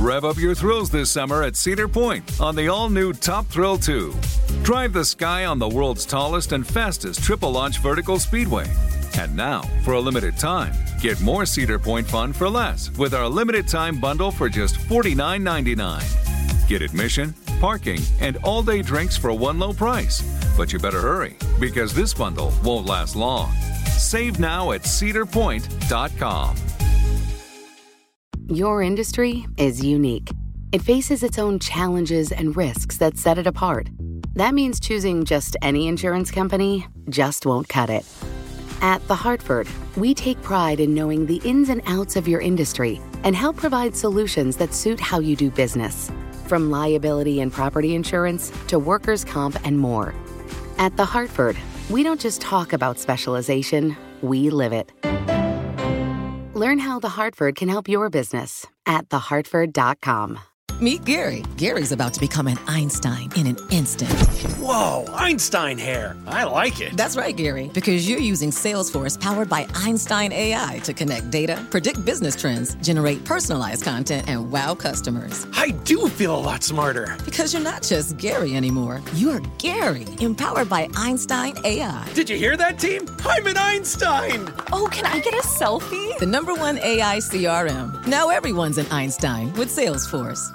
Rev up your thrills this summer at Cedar Point on the all-new Top Thrill 2. Drive the sky on the world's tallest and fastest triple-launch vertical speedway. And now, for a limited time, get more Cedar Point fun for less with our limited-time bundle for just $49.99. Get admission, parking, and all-day drinks for one low price. But you better hurry, because this bundle won't last long. Save now at cedarpoint.com. Your industry is unique. It faces its own challenges and risks that set it apart. That means choosing just any insurance company just won't cut it. At The Hartford, we take pride in knowing the ins and outs of your industry and help provide solutions that suit how you do business. From liability and property insurance to workers' comp and more. At The Hartford, we don't just talk about specialization, we live it. Learn how The Hartford can help your business at thehartford.com. Meet Gary. Gary's about to become an Einstein in an instant. Whoa, Einstein hair. I like it. That's right, Gary, because you're using Salesforce powered by Einstein AI to connect data, predict business trends, generate personalized content, and wow customers. I do feel a lot smarter. Because you're not just Gary anymore. You're Gary, empowered by Einstein AI. Did you hear that, team? I'm an Einstein. Oh, can I get a selfie? The #1 AI CRM. Now everyone's an Einstein with Salesforce.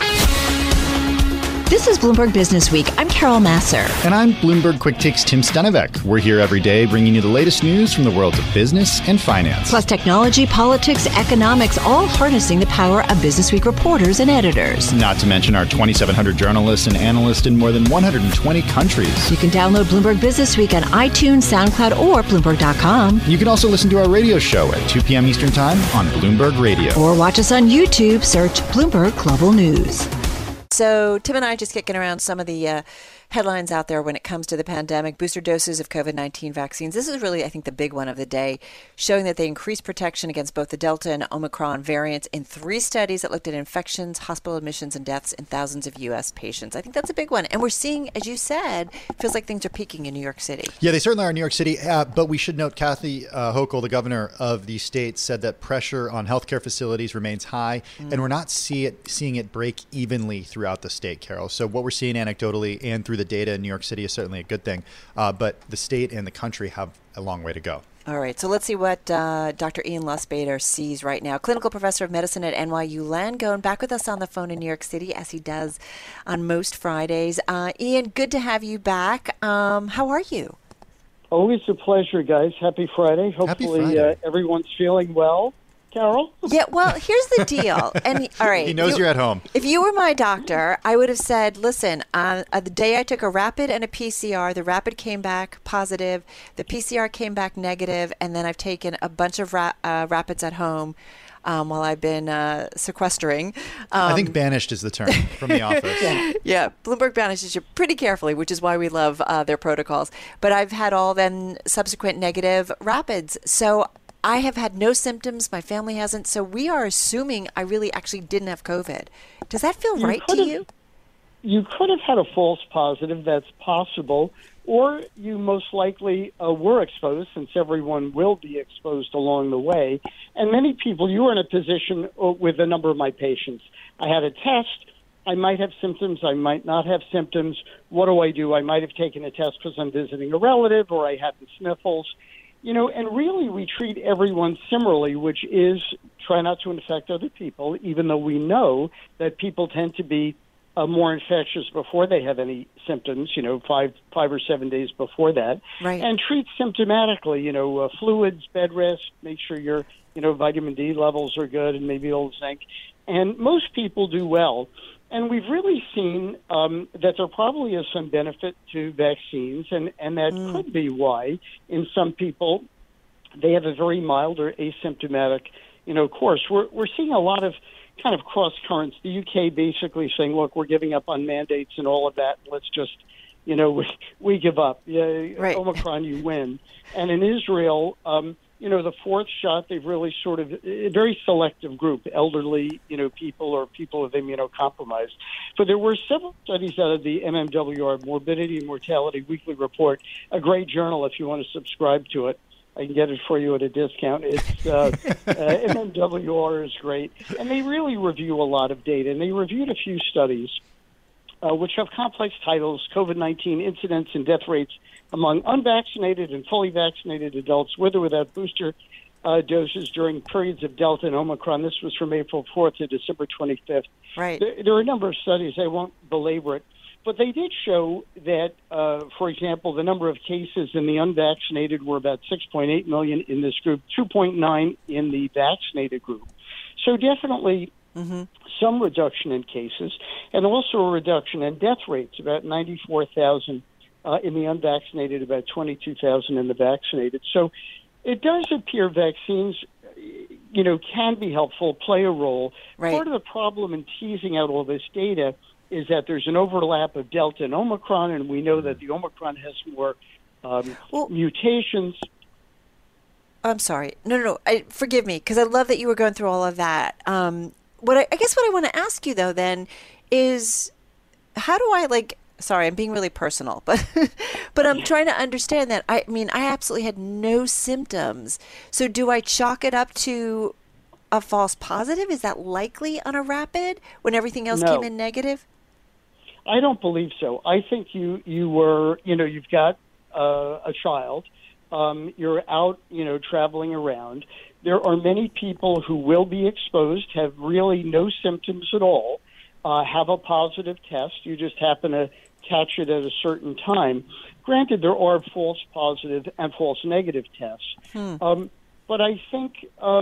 This is Bloomberg Business Week. I'm Carol Masser. And I'm Bloomberg Quick Takes Tim Stenevec. We're here every day bringing you the latest news from the worlds of business and finance. Plus technology, politics, economics, all harnessing the power of Business Week reporters and editors. Not to mention our 2,700 journalists and analysts in more than 120 countries. You can download Bloomberg Business Week on iTunes, SoundCloud, or Bloomberg.com. You can also listen to our radio show at 2 p.m. Eastern Time on Bloomberg Radio. Or watch us on YouTube. Search Bloomberg Global News. So Tim and I are just kicking around some of the headlines out there when it comes to the pandemic. Booster doses of COVID-19 vaccines. This is really, I think, the big one of the day, showing that they increase protection against both the Delta and Omicron variants in 3 studies that looked at infections, hospital admissions, and deaths in thousands of U.S. patients. I think that's a big one. And we're seeing, as you said, feels like things are peaking in New York City. Yeah, they certainly are in New York City. But we should note Kathy Hochul, the governor of the state, said that pressure on healthcare facilities remains high, and we're not seeing it break evenly throughout the state, Carol. So what we're seeing anecdotally and through the data in New York City is certainly a good thing, but the state and the country have a long way to go. All right, so let's see what Dr. Ian Lustbader sees right now. Clinical professor of medicine at NYU Langone, back with us on the phone in New York City, as he does on most Fridays. Ian, good to have you back. How are you? Always a pleasure, guys. Happy Friday. Hopefully everyone's feeling well. Carol? Yeah, well, here's the deal. And all right, he knows you're at home. If you were my doctor, I would have said, listen, the day I took a rapid and a PCR, the rapid came back positive, the PCR came back negative, and then I've taken a bunch of rapids at home while I've been sequestering. I think banished is the term from the office. Yeah, Bloomberg banishes you pretty carefully, which is why we love their protocols. But I've had all then subsequent negative rapids. So I have had no symptoms. My family hasn't. So we are assuming I really actually didn't have COVID. Does that feel right to you? You could have had a false positive. That's possible. Or you most likely were exposed, since everyone will be exposed along the way. And many people, you were in a position with a number of my patients. I had a test. I might have symptoms. I might not have symptoms. What do? I might have taken a test because I'm visiting a relative, or I had the sniffles. You know, and really we treat everyone similarly, which is try not to infect other people, even though we know that people tend to be more infectious before they have any symptoms, 5 or 7 days before that. Right. And treat symptomatically, fluids, bed rest, make sure your, vitamin D levels are good, and maybe old zinc. And most people do well. And we've really seen that there probably is some benefit to vaccines, and that could be why in some people they have a very mild or asymptomatic, course. We're seeing a lot of kind of cross currents. The UK basically saying, look, we're giving up on mandates and all of that. Let's just, we give up. Right. Omicron, you win. And in Israel, the 4th shot, they've really sort of a very selective group, elderly, people or people with immunocompromised. But there were several studies out of the MMWR, Morbidity and Mortality Weekly Report, a great journal if you want to subscribe to it. I can get it for you at a discount. It's MMWR is great, and they really review a lot of data. And they reviewed a few studies which have complex titles: COVID-19 incidence and death rates among unvaccinated and fully vaccinated adults, with or without booster doses during periods of Delta and Omicron. This was from April 4th to December 25th. Right. There are a number of studies. I won't belabor it. But they did show that, for example, the number of cases in the unvaccinated were about 6.8 million in this group, 2.9 in the vaccinated group. So definitely some reduction in cases, and also a reduction in death rates, about 94,000 in the unvaccinated, about 22,000 in the vaccinated. So it does appear vaccines, can be helpful, play a role. Right. Part of the problem in teasing out all this data is that there's an overlap of Delta and Omicron, and we know that the Omicron has more mutations. I'm sorry. No. Forgive me, because I love that you were going through all of that. What I want to ask you, though, then, is how do I, sorry, I'm being really personal, but I'm trying to understand that. I absolutely had no symptoms. So do I chalk it up to a false positive? Is that likely on a rapid when everything else came in negative? I don't believe so. I think you were, you've got a child. You're out, traveling around. There are many people who will be exposed, have really no symptoms at all, have a positive test. You just happen to catch it at a certain time. Granted, there are false positive and false negative tests. But I think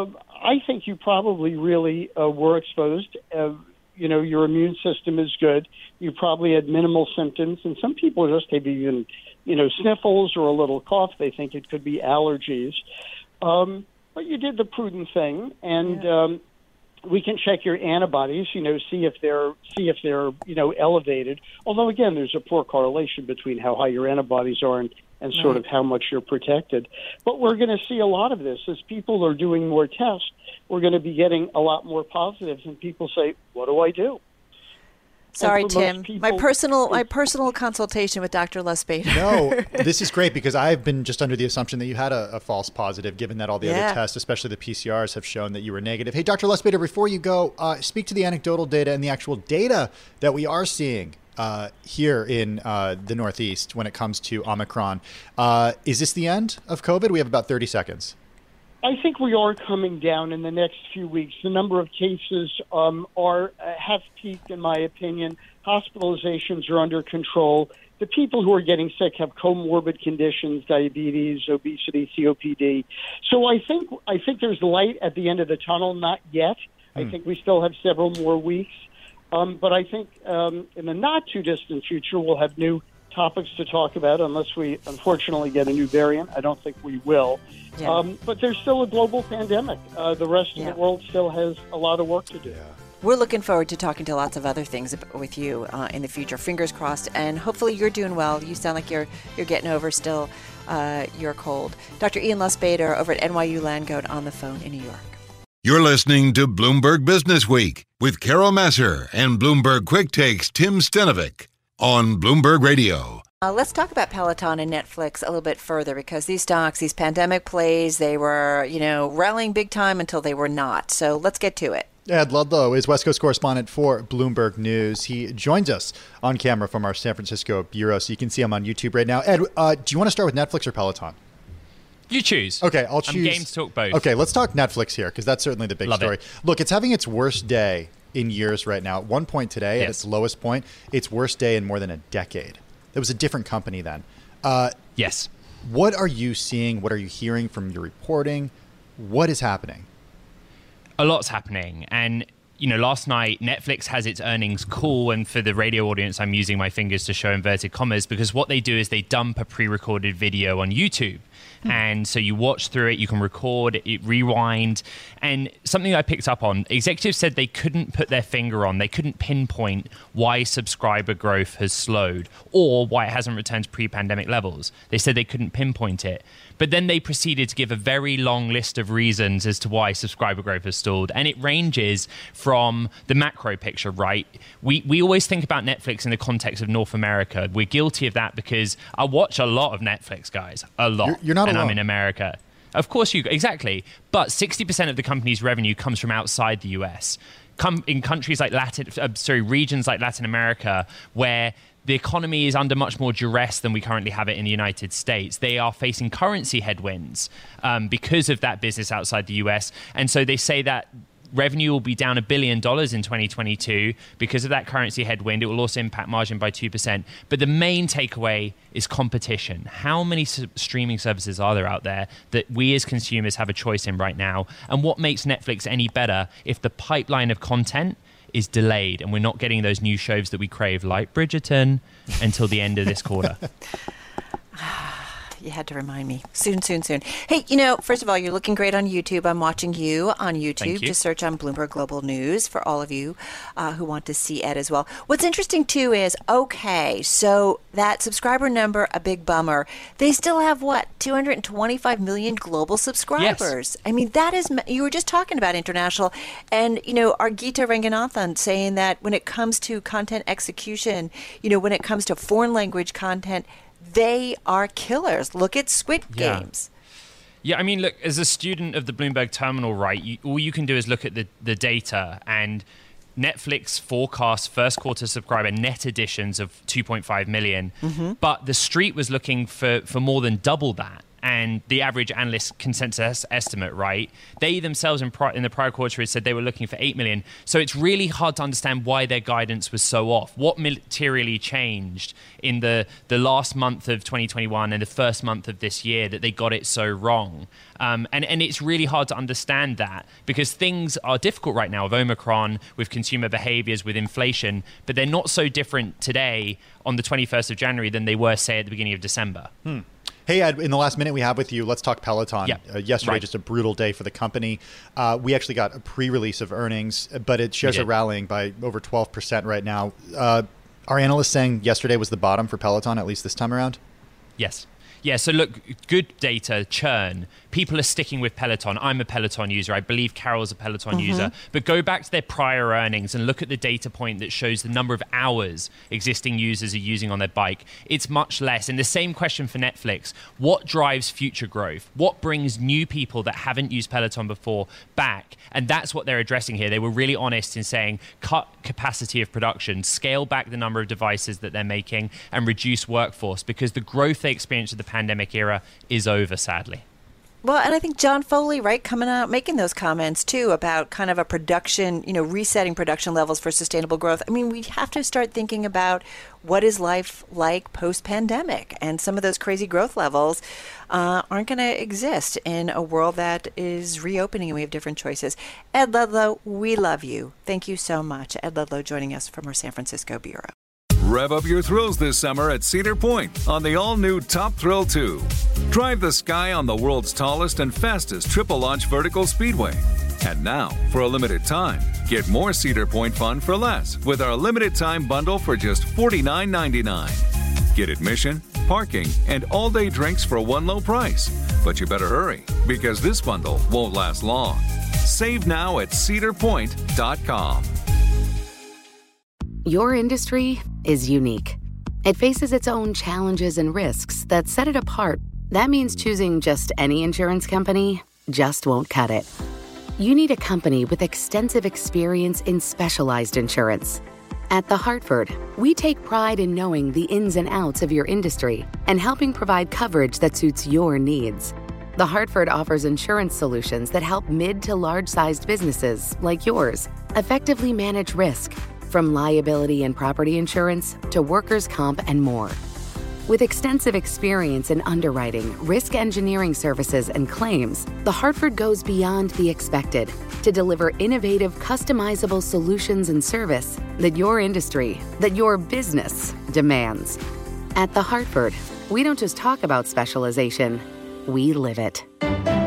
you probably really were exposed. Your immune system is good. You probably had minimal symptoms, and some people just have even, sniffles or a little cough. They think it could be allergies. But you did the prudent thing, and we can check your antibodies. See if they're elevated. Although again, there's a poor correlation between how high your antibodies are and sort of how much you're protected. But we're going to see a lot of this. As people are doing more tests, we're going to be getting a lot more positives, and people say, what do I do? Sorry, Tim. My personal consultation with Dr. Lustbader. No, this is great because I've been just under the assumption that you had a false positive, given that all the other tests, especially the PCRs, have shown that you were negative. Hey, Dr. Lustbader, before you go, speak to the anecdotal data and the actual data that we are seeing here in the Northeast when it comes to Omicron. Is this the end of COVID? We have about 30 seconds. I think we are coming down in the next few weeks. The number of cases have peaked, in my opinion. Hospitalizations are under control. The people who are getting sick have comorbid conditions, diabetes, obesity, COPD. So I think there's light at the end of the tunnel. Not yet. I think we still have several more weeks. But I think in the not-too-distant future, we'll have new topics to talk about, unless we unfortunately get a new variant. I don't think we will. Yeah. But there's still a global pandemic. The rest of the world still has a lot of work to do. Yeah. We're looking forward to talking to lots of other things with you in the future. Fingers crossed. And hopefully you're doing well. You sound like you're getting over still your cold. Dr. Ian Lustbader over at NYU Langone on the phone in New York. You're listening to Bloomberg Business Week with Carol Massar and Bloomberg Quick Takes Tim Stenovic on Bloomberg Radio. Let's talk about Peloton and Netflix a little bit further, because these stocks, these pandemic plays, they were, rallying big time until they were not. So let's get to it. Ed Ludlow is West Coast correspondent for Bloomberg News. He joins us on camera from our San Francisco bureau, so you can see him on YouTube right now. Ed, do you want to start with Netflix or Peloton? You choose. Okay, I'll choose. I'm game to talk both. Okay, let's talk Netflix here, because that's certainly the big story. Look, it's having its worst day in years right now. At one point today, at its lowest point, its worst day in more than a decade. It was a different company then. Yes. What are you seeing? What are you hearing from your reporting? What is happening? A lot's happening. And, last night, Netflix has its earnings call. And for the radio audience, I'm using my fingers to show inverted commas, because what they do is they dump a pre-recorded video on YouTube. And so you watch through it, you can record it, rewind. And something I picked up on, executives said they couldn't put their finger on, they couldn't pinpoint why subscriber growth has slowed or why it hasn't returned to pre-pandemic levels. They said they couldn't pinpoint it. But then they proceeded to give a very long list of reasons as to why subscriber growth has stalled. And it ranges from the macro picture, right? We always think about Netflix in the context of North America. We're guilty of that because I watch a lot of Netflix, guys. A lot. You're not alone. alone. I'm in America. Of course exactly. But 60% of the company's revenue comes from outside the US. In countries like regions like Latin America, where the economy is under much more duress than we currently have it in the United States. They are facing currency headwinds because of that business outside the US. And so they say that revenue will be down $1 billion in 2022 because of that currency headwind. It will also impact margin by 2%. But the main takeaway is competition. How many streaming services are there out there that we as consumers have a choice in right now? And what makes Netflix any better if the pipeline of content is delayed and we're not getting those new shows that we crave, like Bridgerton, until the end of this quarter? You had to remind me. Soon. Hey, first of all, you're looking great on YouTube. I'm watching you on YouTube. Thank you. Just search on Bloomberg Global News for all of you who want to see Ed as well. What's interesting, too, is, so that subscriber number, a big bummer. They still have, 225 million global subscribers. Yes. I mean, that is, you were just talking about international. And, Argita Ranganathan saying that when it comes to content execution, when it comes to foreign language content, they are killers. Look at Squid Games. Yeah, I mean, look, as a student of the Bloomberg terminal, right, all you can do is look at the data, and Netflix forecasts first quarter subscriber net additions of 2.5 million, but the street was looking for more than double that. And the average analyst consensus estimate, right? They themselves in the prior quarter had said they were looking for 8 million. So it's really hard to understand why their guidance was so off. What materially changed in the last month of 2021 and the first month of this year that they got it so wrong? And it's really hard to understand that because things are difficult right now with Omicron, with consumer behaviors, with inflation, but they're not so different today on the 21st of January than they were, say, at the beginning of December. Hey, Ed, in the last minute we have with you, let's talk Peloton. Yeah. Yesterday, just a brutal day for the company. We actually got a pre-release of earnings, but it shares are rallying by over 12% right now. Are analysts saying yesterday was the bottom for Peloton, at least this time around? Yes. Yeah, so look, good data, churn. People are sticking with Peloton. I'm a Peloton user. I believe Carol's a Peloton user. But go back to their prior earnings and look at the data point that shows the number of hours existing users are using on their bike. It's much less. And the same question for Netflix. What drives future growth? What brings new people that haven't used Peloton before back? And that's what they're addressing here. They were really honest in saying cut capacity of production, scale back the number of devices that they're making, and reduce workforce because the growth they experienced at the pandemic era is over, sadly. Well, and I think John Foley, right, coming out, making those comments, too, about kind of a production, resetting production levels for sustainable growth. I mean, we have to start thinking about what is life like post-pandemic. And some of those crazy growth levels aren't going to exist in a world that is reopening and we have different choices. Ed Ludlow, we love you. Thank you so much. Ed Ludlow joining us from our San Francisco bureau. Rev up your thrills this summer at Cedar Point on the all-new Top Thrill 2. Drive the sky on the world's tallest and fastest triple-launch vertical speedway. And now, for a limited time, get more Cedar Point fun for less with our limited-time bundle for just $49.99. Get admission, parking, and all-day drinks for one low price. But you better hurry, because this bundle won't last long. Save now at cedarpoint.com. Your industry is unique. It faces its own challenges and risks that set it apart. That means choosing just any insurance company just won't cut it. You need a company with extensive experience in specialized insurance. At The Hartford, we take pride in knowing the ins and outs of your industry and helping provide coverage that suits your needs. The Hartford offers insurance solutions that help mid to large-sized businesses like yours effectively manage risk, from liability and property insurance to workers' comp and more. With extensive experience in underwriting, risk engineering services, and claims, The Hartford goes beyond the expected to deliver innovative, customizable solutions and service that your industry, that your business demands. At The Hartford, we don't just talk about specialization, we live it.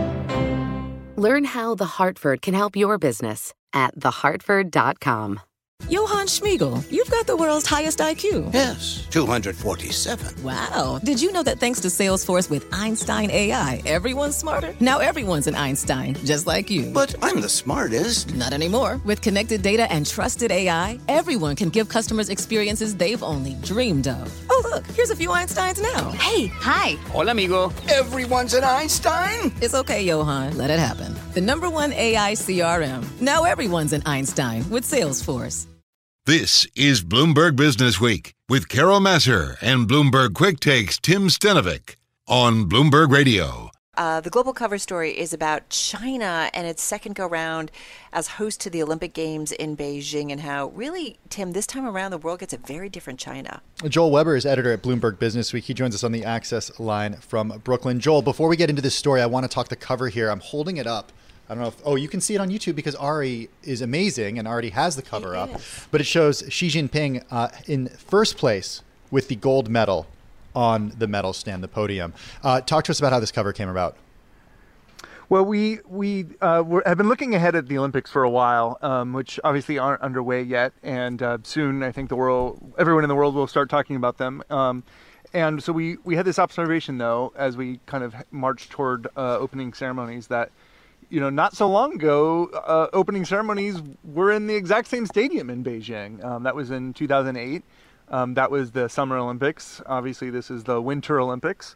Learn how The Hartford can help your business at thehartford.com. Johann Schmiegel, you've got the world's highest IQ. Yes, 247. Wow. Did you know that thanks to Salesforce with Einstein AI, everyone's smarter? Now everyone's an Einstein, just like you. But I'm the smartest. Not anymore. With connected data and trusted AI, everyone can give customers experiences they've only dreamed of. Oh, look, here's a few Einsteins now. Hey, hi. Hola, amigo. Everyone's an Einstein? It's okay, Johann. Let it happen. The #1 AI CRM. Now everyone's an Einstein with Salesforce. This is Bloomberg Business Week with Carol Massar and Bloomberg Quick Takes Tim Stenovic on Bloomberg Radio. The global cover story is about China and its second go-round as host to the Olympic Games in Beijing, and how really, Tim, this time around the world gets a very different China. Joel Weber is editor at Bloomberg Business Week. He joins us on the Access line from Brooklyn. Joel, before we get into this story, I want to talk the cover here. I'm holding it up. I don't know if, you can see it on YouTube because Ari is amazing and already has the cover up. But it shows Xi Jinping in first place with the gold medal on the medal stand, the podium. Talk to us about how this cover came about. Well, we have been looking ahead at the Olympics for a while, which obviously aren't underway yet. And soon, I think everyone in the world will start talking about them. And so we had this observation, though, as we kind of marched toward opening ceremonies that, not so long ago, opening ceremonies were in the exact same stadium in Beijing. That was in 2008. That was the Summer Olympics. Obviously, this is the Winter Olympics.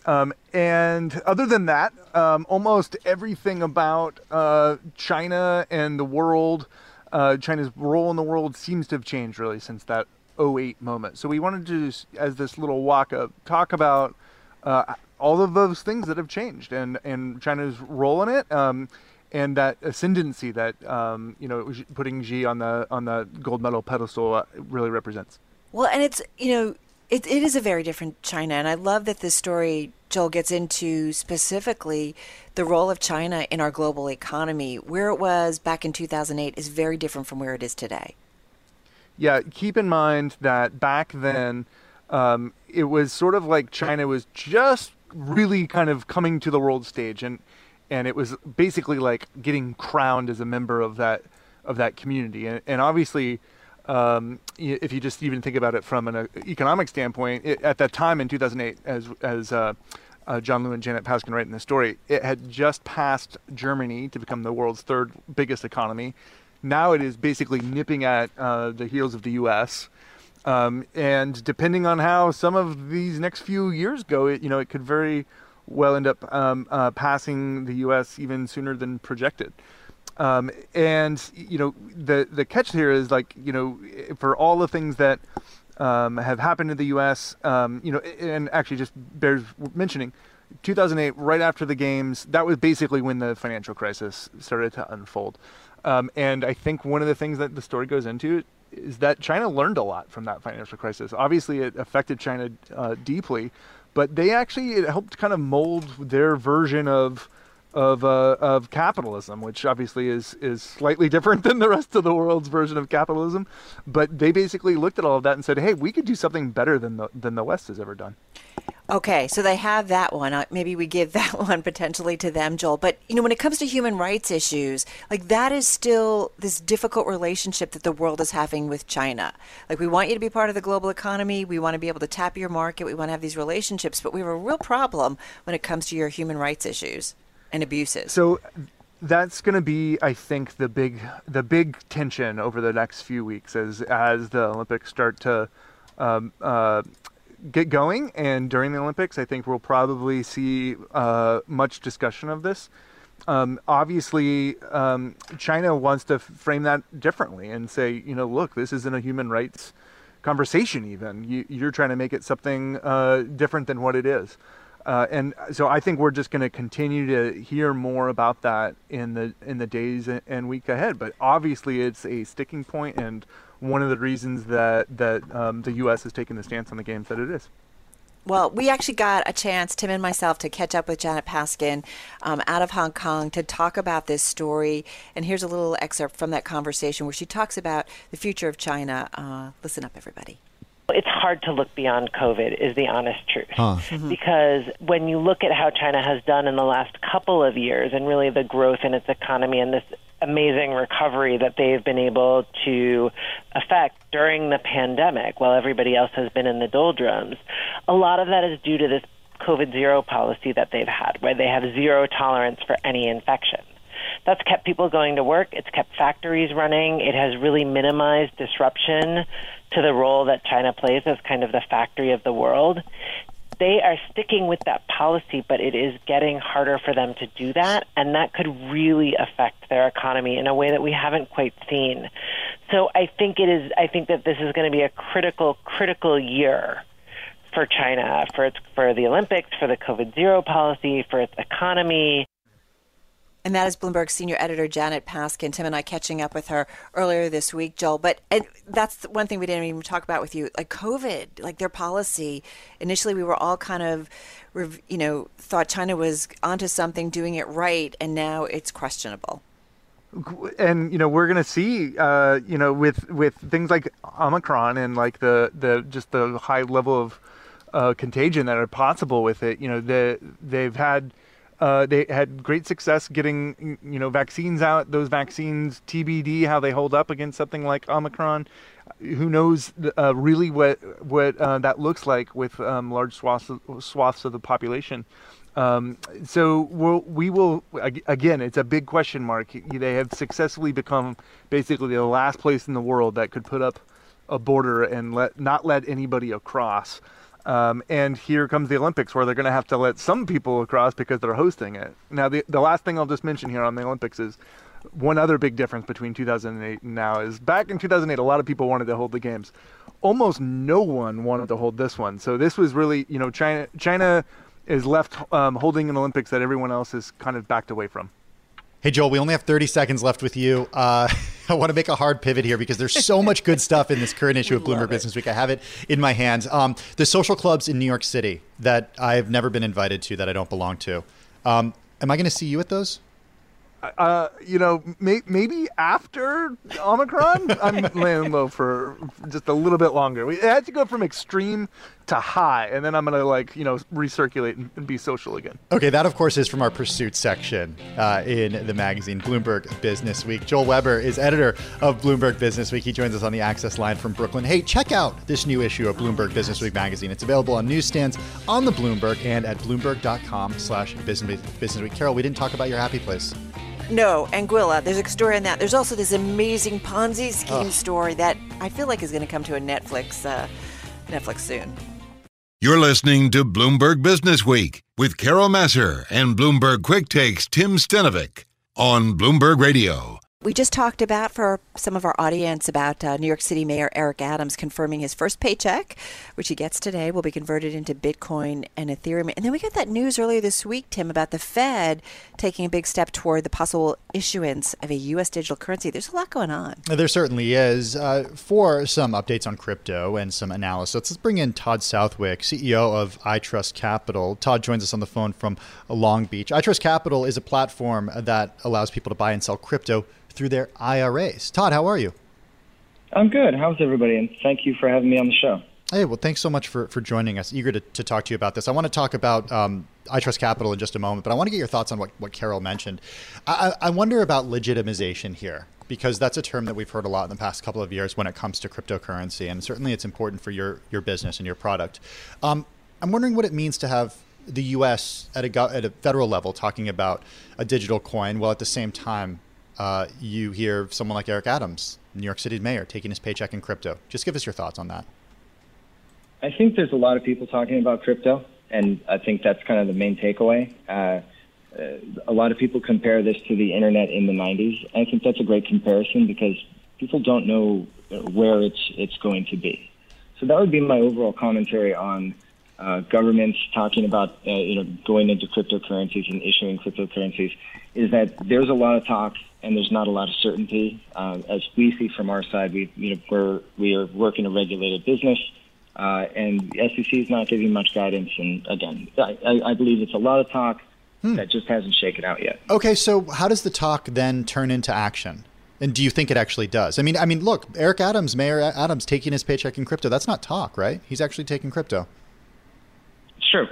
And other than that, almost everything about China and the world, China's role in the world seems to have changed really since that 2008 moment. So we wanted to, as this little walk-up, talk about all of those things that have changed and China's role in it, and that ascendancy that putting Xi on the gold medal pedestal really represents. Well, and it's it is a very different China, and I love that this story, Joel, gets into specifically the role of China in our global economy. Where it was back in 2008 is very different from where it is today. Yeah, keep in mind that back then it was sort of like China was just really kind of coming to the world stage, and it was basically like getting crowned as a member of that community. And obviously, if you just even think about it from an economic standpoint, at that time in 2008, as John Liu and Janet Paskin write in the story, it had just passed Germany to become the world's third biggest economy. Now it is basically nipping at the heels of the U.S. And depending on how some of these next few years go, it could very well end up passing the U.S. even sooner than projected. And the catch here is for all the things that have happened in the U.S., and actually just bears mentioning, 2008, right after the games, that was basically when the financial crisis started to unfold. And I think one of the things that the story goes into is that China learned a lot from that financial crisis. Obviously, it affected China deeply, but it helped kind of mold their version of capitalism, which obviously is slightly different than the rest of the world's version of capitalism. But they basically looked at all of that and said, "Hey, we could do something better than the West has ever done." Okay, so they have that one. Maybe we give that one potentially to them, Joel. But, when it comes to human rights issues, that is still this difficult relationship that the world is having with China. We want you to be part of the global economy. We want to be able to tap your market. We want to have these relationships. But we have a real problem when it comes to your human rights issues and abuses. So that's going to be, I think, the big tension over the next few weeks as the Olympics start to get going. And during the Olympics, I think we'll probably see much discussion of this. Obviously, China wants to frame that differently and say, look, this isn't a human rights conversation even. You're trying to make it something different than what it is. And so I think we're just going to continue to hear more about that in the days and week ahead. But obviously, it's a sticking point and one of the reasons that the U.S. has taken the stance on the games that it is. Well, we actually got a chance, Tim and myself, to catch up with Janet Paskin out of Hong Kong to talk about this story. And here's a little excerpt from that conversation where she talks about the future of China. Listen up, everybody. It's hard to look beyond COVID, is the honest truth. Because when you look at how China has done in the last couple of years and really the growth in its economy and this amazing recovery that they've been able to affect during the pandemic while everybody else has been in the doldrums, a lot of that is due to this COVID zero policy that they've had, where they have zero tolerance for any infection. That's kept people going to work. It's kept factories running. It has really minimized disruption to the role that China plays as kind of the factory of the world. They are sticking with that policy, but it is getting harder for them to do that, and that could really affect their economy in a way that we haven't quite seen. So I think that this is going to be a critical year for China, for the Olympics, for the COVID zero policy, for its economy. And that is Bloomberg senior editor Janet Paskin. Tim and I catching up with her earlier this week, Joel. But that's one thing we didn't even talk about with you, like COVID, like their policy. Initially, we were all kind of, thought China was onto something, doing it right, and now it's questionable. And we're going to see with things like Omicron and like the just the high level of contagion that are possible with it. They had great success getting, vaccines out. Those vaccines, TBD, how they hold up against something like Omicron. Who knows really what that looks like with large swaths of the population. So we will again. It's a big question mark. They have successfully become basically the last place in the world that could put up a border and not let anybody across. And here comes the Olympics, where they're going to have to let some people across because they're hosting it. Now, the last thing I'll just mention here on the Olympics is one other big difference between 2008 and now is back in 2008, a lot of people wanted to hold the games. Almost no one wanted to hold this one. So this was really, China is left holding an Olympics that everyone else is kind of backed away from. Hey, Joel, we only have 30 seconds left with you. I want to make a hard pivot here because there's so much good stuff in this current issue of Bloomberg Business Week. I have it in my hands. The social clubs in New York City that I've never been invited to, that I don't belong to. Am I going to see you at those? Maybe after Omicron, I'm laying low for just a little bit longer. We had to go from extreme to high, and then I'm going to recirculate and be social again. Okay, that of course is from our pursuit section in the magazine Bloomberg Business Week. Joel Weber is editor of Bloomberg Business Week. He joins us on the Access line from Brooklyn. Hey, check out this new issue of Bloomberg Business Week magazine. It's available on newsstands, on the Bloomberg, and at Bloomberg.com/Business Week. Carol, we didn't talk about your happy place. No, Anguilla. There's a story on that. There's also this amazing Ponzi scheme story that I feel like is going to come to a Netflix soon. You're listening to Bloomberg Business Week with Carol Massar and Bloomberg Quick Takes Tim Stenovic on Bloomberg Radio. We just talked about, for some of our audience, about New York City Mayor Eric Adams confirming his first paycheck, which he gets today, will be converted into Bitcoin and Ethereum. And then we got that news earlier this week, Tim, about the Fed taking a big step toward the possible issuance of a U.S. digital currency. There's a lot going on. There certainly is. For some updates on crypto and some analysis, let's bring in Todd Southwick, CEO of iTrust Capital. Todd joins us on the phone from Long Beach. iTrust Capital is a platform that allows people to buy and sell crypto through their IRAs. Todd, how are you? I'm good. How's everybody? And thank you for having me on the show. Hey, well, thanks so much for joining us. Eager to talk to you about this. I want to talk about iTrust Capital in just a moment, but I want to get your thoughts on what Carol mentioned. I wonder about legitimization here, because that's a term that we've heard a lot in the past couple of years when it comes to cryptocurrency, and certainly it's important for your business and your product. I'm wondering what it means to have the U.S. at a federal level talking about a digital coin, while at the same time you hear someone like Eric Adams, New York City's mayor, taking his paycheck in crypto. Just give us your thoughts on that. I think there's a lot of people talking about crypto, and I think that's kind of the main takeaway. A lot of people compare this to the internet in the 90s. I think that's a great comparison because people don't know where it's going to be. So that would be my overall commentary on governments talking about going into cryptocurrencies and issuing cryptocurrencies, is that there's a lot of talk and there's not a lot of certainty. As we see from our side, we are working a regulated business, and the SEC is not giving much guidance. And again, I believe it's a lot of talk that just hasn't shaken out yet. Okay, so how does the talk then turn into action? And do you think it actually does? I mean, look, Eric Adams, Mayor Adams, taking his paycheck in crypto, that's not talk, right? He's actually taking crypto. Sure.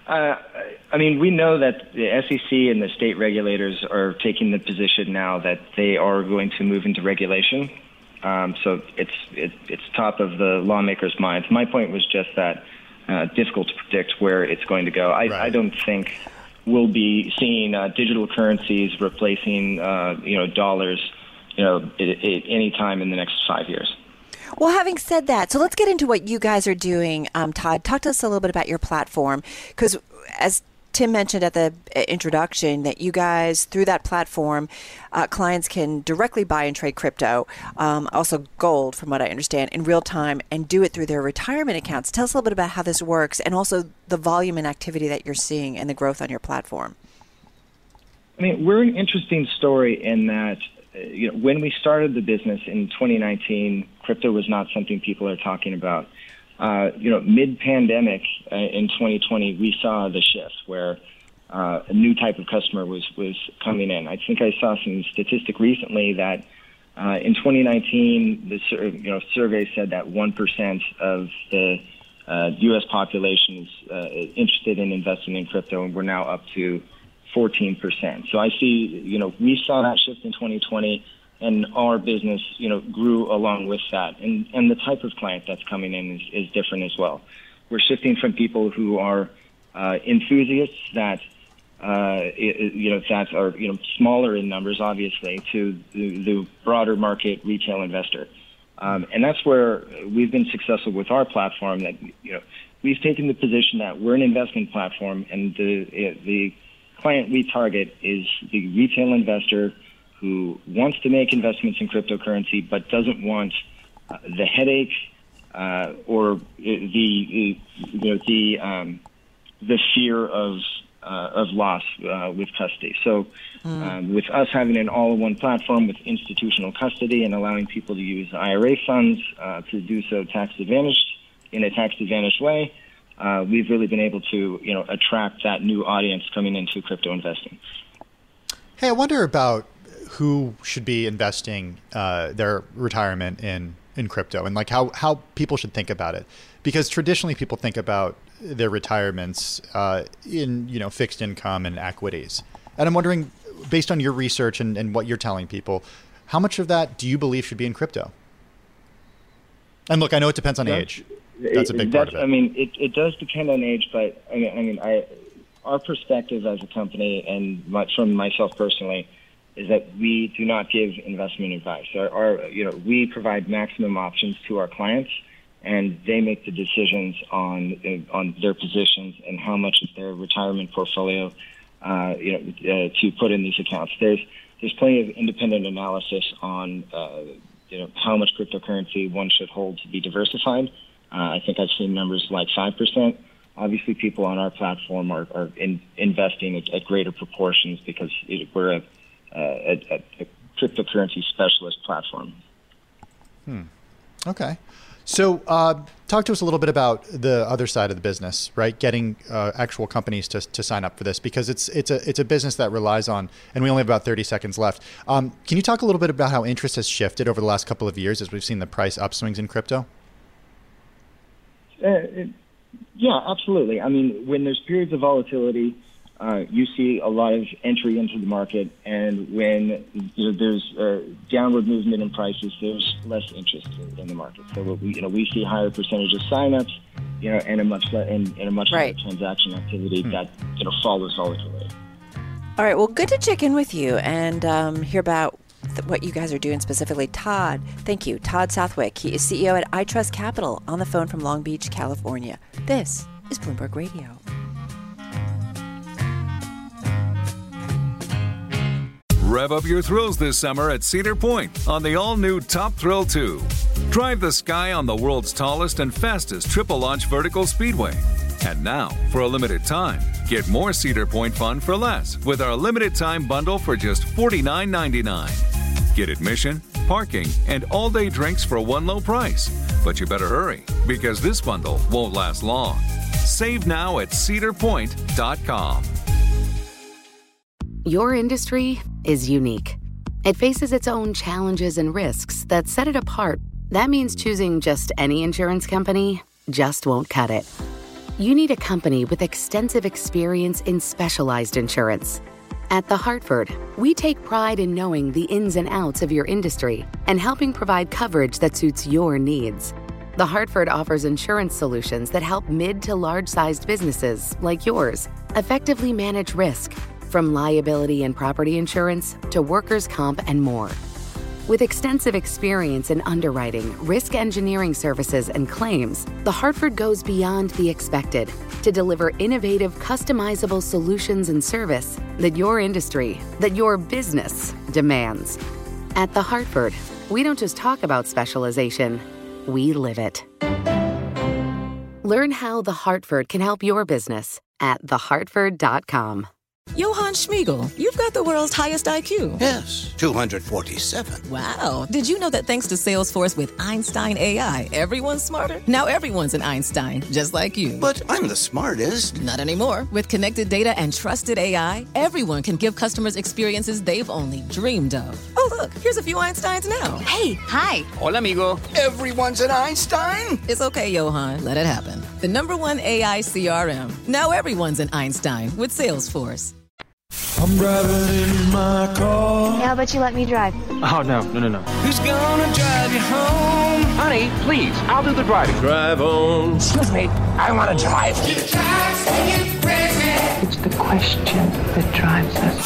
I mean, we know that the SEC and the state regulators are taking the position now that they are going to move into regulation. So it's top of the lawmakers' minds. My point was just that difficult to predict where it's going to go. I don't think we'll be seeing digital currencies replacing dollars at any time in the next 5 years. Well, having said that, so let's get into what you guys are doing. Todd, talk to us a little bit about your platform, because as Tim mentioned at the introduction, that you guys, through that platform, clients can directly buy and trade crypto, also gold, from what I understand, in real time, and do it through their retirement accounts. Tell us a little bit about how this works, and also the volume and activity that you're seeing and the growth on your platform. I mean, we're an interesting story in that when we started the business in 2019, crypto was not something people are talking about. Mid-pandemic in 2020, we saw the shift where a new type of customer was coming in. I think I saw some statistic recently that in 2019, the survey said that 1% of the U.S. population is interested in investing in crypto, and we're now up to 14%. So I see, we saw that shift in 2020, and our business, grew along with that. And the type of client that's coming in is different as well. We're shifting from people who are enthusiasts that, that are, smaller in numbers, obviously, to the broader market retail investor. And that's where we've been successful with our platform, that, we've taken the position that we're an investment platform, and the client we target is the retail investor who wants to make investments in cryptocurrency but doesn't want the headache or the fear of loss with custody. So with us having an all-in-one platform with institutional custody and allowing people to use IRA funds to do so in a tax-advantaged way, we've really been able to, attract that new audience coming into crypto investing. Hey, I wonder about who should be investing their retirement in crypto, and like how people should think about it. Because traditionally people think about their retirements in, fixed income and equities. And I'm wondering, based on your research and what you're telling people, how much of that do you believe should be in crypto? And look, I know it depends on age. That's a big part of it. I mean, it does depend on age, but our perspective as a company, and from myself personally, is that we do not give investment advice. We provide maximum options to our clients, and they make the decisions on their positions and how much of their retirement portfolio, to put in these accounts. There's plenty of independent analysis on, how much cryptocurrency one should hold to be diversified. I think I've seen numbers like 5%. Obviously, people on our platform are investing at greater proportions because we're a cryptocurrency specialist platform. Okay. So talk to us a little bit about the other side of the business, right? Getting actual companies to sign up for this, because it's a business that relies on, and we only have about 30 seconds left. Can you talk a little bit about how interest has shifted over the last couple of years as we've seen the price upswings in crypto? Yeah, absolutely. I mean, when there's periods of volatility, you see a lot of entry into the market, and when there's a downward movement in prices, there's less interest in the market. So we see higher percentage of signups, and a much higher transaction activity that follows volatility. All right. Well, good to check in with you and hear about what you guys are doing specifically. Todd, thank you. Todd Southwick. He is CEO at iTrust Capital, on the phone from Long Beach, California. This is Bloomberg Radio. Rev up your thrills this summer at Cedar Point on the all-new Top Thrill 2. Drive the sky on the world's tallest and fastest triple-launch vertical speedway. And now, for a limited time, get more Cedar Point fun for less with our limited-time bundle for just $49.99. Get admission, parking, and all-day drinks for one low price. But you better hurry, because this bundle won't last long. Save now at cedarpoint.com. Your industry is unique. It faces its own challenges and risks that set it apart. That means choosing just any insurance company just won't cut it. you need a company with extensive experience in specialized insurance. At The Hartford, we take pride in knowing the ins and outs of your industry and helping provide coverage that suits your needs. The Hartford offers insurance solutions that help mid to large-sized businesses like yours effectively manage risk, from liability and property insurance to workers' comp and more. With extensive experience in underwriting, risk engineering services, and claims, The Hartford goes beyond the expected to deliver innovative, customizable solutions and service that your industry, that your business demands. At The Hartford, we don't just talk about specialization, we live it. Learn how The Hartford can help your business at thehartford.com. Johann Schmiegel, you've got the world's highest IQ. Yes, 247. Wow. Did you know that thanks to Salesforce with Einstein AI, everyone's smarter? Now everyone's an Einstein, just like you. But I'm the smartest. Not anymore. With connected data and trusted AI, everyone can give customers experiences they've only dreamed of. Oh, look, here's a few Einsteins now. Hey, hi. Hola, amigo. Everyone's an Einstein? It's okay, Johann. Let it happen. The #1 AI CRM. Now everyone's an Einstein with Salesforce. I'm driving in my car. How about you let me drive? Oh, no. Who's gonna drive you home? Honey, please, I'll do the driving. Drive on. Excuse me, I want to drive. It's the question that drives us.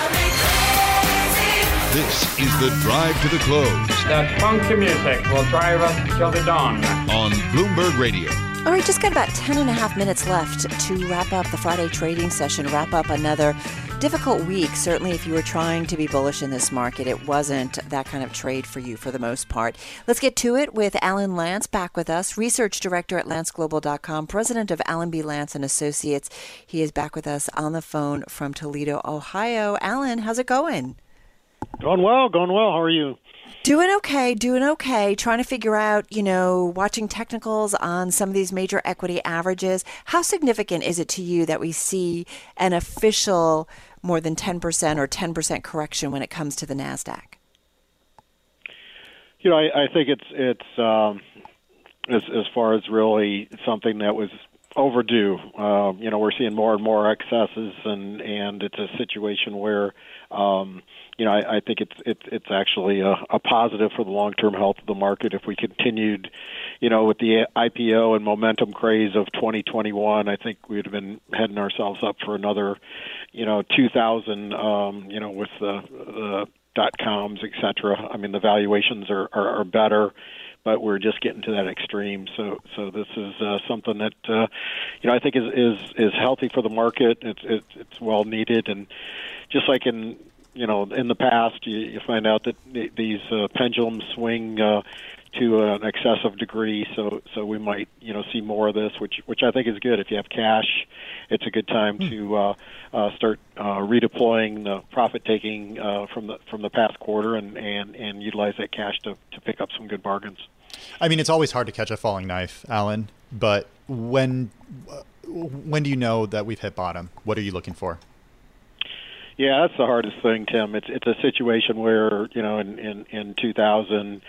This is the Drive to the Close. That funky music will drive us till the dawn. On Bloomberg Radio. All right, just got about 10 and a half minutes left to wrap up the Friday trading session, wrap up another difficult week. Certainly, if you were trying to be bullish in this market, it wasn't that kind of trade for you for the most part. Let's get to it with Alan Lance back with us, research director at lanceglobal.com, president of Allen B. Lance and Associates. He is back with us on the phone from Toledo, Ohio. Alan, how's it going? Going well. How are you? Doing okay. Trying to figure out, watching technicals on some of these major equity averages. How significant is it to you that we see an official more than 10% or 10% correction when it comes to the NASDAQ? I think it's as far as really something that was overdue. We're seeing more and more excesses, and it's a situation where I think it's actually a positive for the long-term health of the market. If we continued, with the IPO and momentum craze of 2021, I think we'd have been heading ourselves up for another, 2000, with the .coms, et cetera. I mean, the valuations are better, but we're just getting to that extreme. So this is something that I think is healthy for the market. It's well needed, and just like in the past, you find out that these pendulums swing to an excessive degree. So we might see more of this, which I think is good. If you have cash, it's a good time to start redeploying the profit taking from the past quarter and utilize that cash to pick up some good bargains. I mean, it's always hard to catch a falling knife, Alan. But when do you know that we've hit bottom? What are you looking for? Yeah, that's the hardest thing, Tim. It's a situation where in 2000,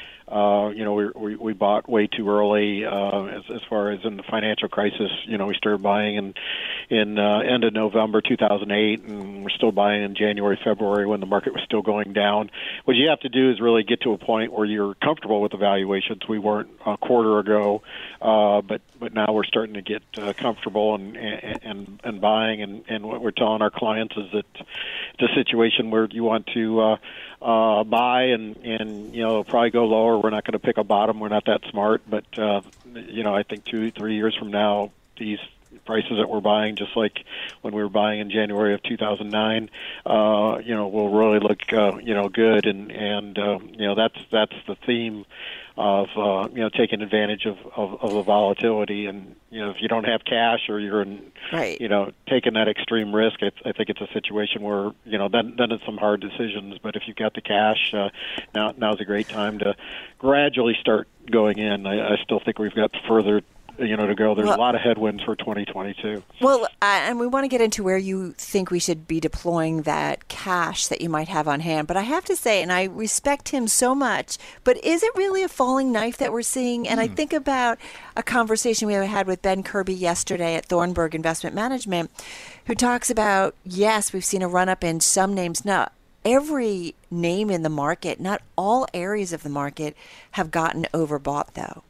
we bought way too early. As far as in the financial crisis, we started buying in end of November 2008, and we're still buying in January, February when the market was still going down. What you have to do is really get to a point where you're comfortable with the valuations. We weren't a quarter ago, but now we're starting to get comfortable and buying. And what we're telling our clients is that it's a situation where you want to buy and probably go lower. We're not going to pick a bottom. We're not that smart, but I think 2-3 years from now, these prices that we're buying, just like when we were buying in January of 2009, will really look good, and that's the theme of taking advantage of the volatility. And if you don't have cash or you're taking that extreme risk, I think it's a situation where then it's some hard decisions. But if you've got the cash, now's a great time to gradually start going in. I still think we've got further to go. There's a lot of headwinds for 2022. Well, and we want to get into where you think we should be deploying that cash that you might have on hand. But I have to say, and I respect him so much, but is it really a falling knife that we're seeing? And I think about a conversation we had with Ben Kirby yesterday at Thornburg Investment Management, who talks about, yes, we've seen a run-up in some names. Not every name in the market, not all areas of the market have gotten overbought, though.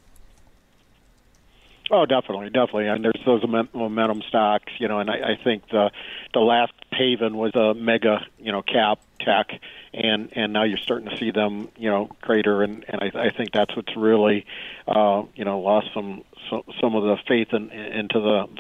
Oh, definitely. And there's those momentum stocks, and I think the last haven was a mega, cap tech, and now you're starting to see them, crater, and I think that's what's really, lost some of the faith into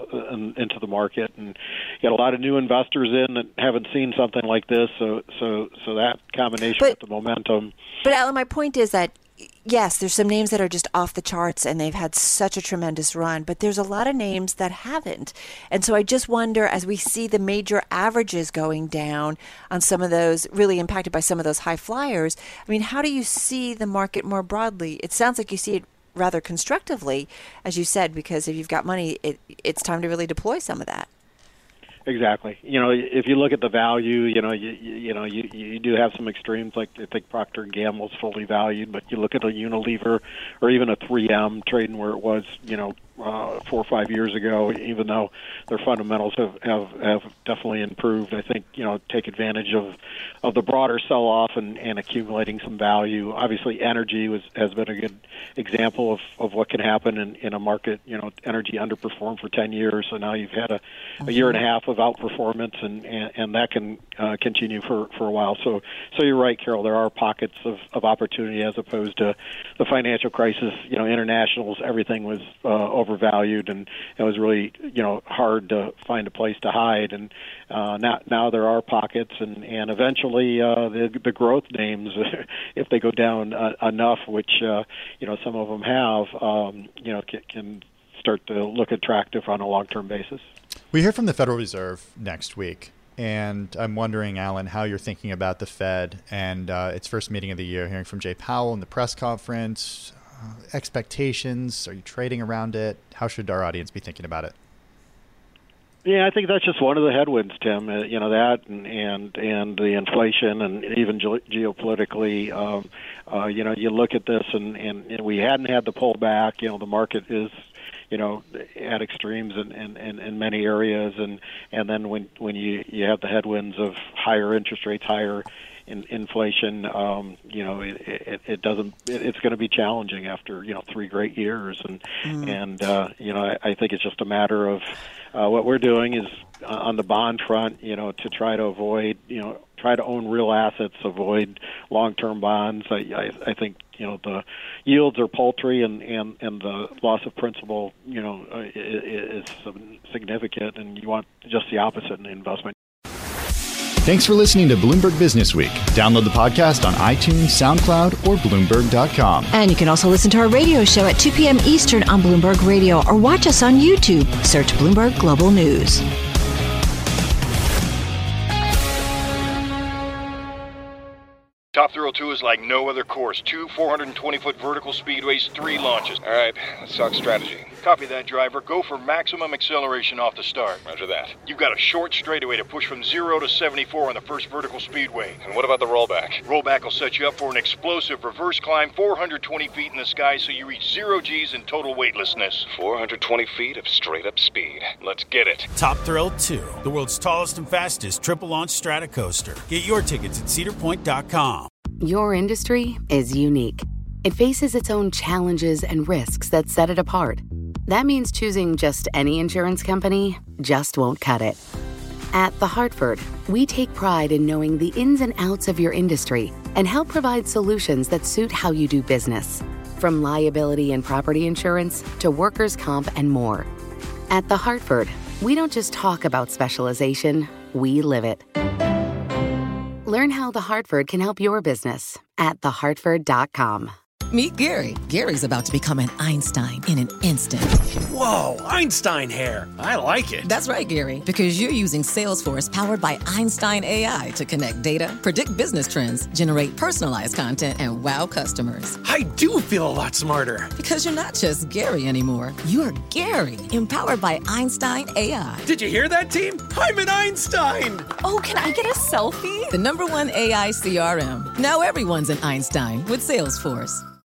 the market, and you got a lot of new investors in that haven't seen something like this, so that combination with the momentum. But Alan, my point is that, yes, there's some names that are just off the charts and they've had such a tremendous run, but there's a lot of names that haven't. And so I just wonder, as we see the major averages going down on some of those, really impacted by some of those high flyers, I mean, how do you see the market more broadly? It sounds like you see it rather constructively, as you said, because if you've got money, it's time to really deploy some of that. Exactly. If you look at the value, you do have some extremes. Like I think Procter & Gamble's fully valued, but you look at a Unilever or even a 3M trading where it was, 4 or 5 years ago. Even though their fundamentals have definitely improved, I think take advantage of the broader sell-off and accumulating some value. Obviously, energy has been a good example of what can happen in a market. Energy underperformed for 10 years, so now you've had a year and a half of outperformance, and that can continue for a while. So you're right, Carol. There are pockets of opportunity as opposed to the financial crisis. Internationals, everything was overvalued, and it was really hard to find a place to hide. And now there are pockets, and eventually the growth names, if they go down enough, which some of them have, can start to look attractive on a long-term basis. We hear from the Federal Reserve next week, and I'm wondering, Alan, how you're thinking about the Fed and its first meeting of the year, hearing from Jay Powell in the press conference, expectations, are you trading around it? How should our audience be thinking about it? Yeah, I think that's just one of the headwinds, Tim. That and the inflation, and even geopolitically. You look at this, and we hadn't had the pullback. The market is, at extremes in many areas, and then when you have the headwinds of higher interest rates, higher inflation, it doesn't. It's going to be challenging after 3 great years, and I think it's just a matter of what we're doing is on the bond front, to try to avoid, try to own real assets, avoid long-term bonds. I think the yields are paltry, and the loss of principal, is significant, and you want just the opposite in investment. Thanks for listening to Bloomberg Business Week. Download the podcast on iTunes, SoundCloud, or Bloomberg.com. And you can also listen to our radio show at 2 p.m. Eastern on Bloomberg Radio, or watch us on YouTube. Search Bloomberg Global News. Top Thrill 2 is like no other course. 2 420-foot vertical speedways, 3 launches. All right, let's talk strategy. Copy that, driver. Go for maximum acceleration off the start. Roger that. You've got a short straightaway to push from 0 to 74 on the first vertical speedway. And what about the rollback? Rollback will set you up for an explosive reverse climb 420 feet in the sky so you reach 0 G's in total weightlessness. 420 feet of straight-up speed. Let's get it. Top Thrill 2, the world's tallest and fastest triple-launch stratocoaster. Get your tickets at cedarpoint.com. Your industry is unique. It faces its own challenges and risks that set it apart. That means choosing just any insurance company just won't cut it. At The Hartford, we take pride in knowing the ins and outs of your industry and help provide solutions that suit how you do business. From liability and property insurance to workers' comp and more. At The Hartford, we don't just talk about specialization, we live it. Learn how The Hartford can help your business at thehartford.com. Meet Gary. Gary's about to become an Einstein in an instant. Whoa, Einstein hair. I like it. That's right, Gary, because you're using Salesforce powered by Einstein AI to connect data, predict business trends, generate personalized content, and wow customers. I do feel a lot smarter. Because you're not just Gary anymore. You're Gary, empowered by Einstein AI. Did you hear that, team? I'm an Einstein. Oh, can I get a selfie? The #1 AI CRM. Now everyone's an Einstein with Salesforce.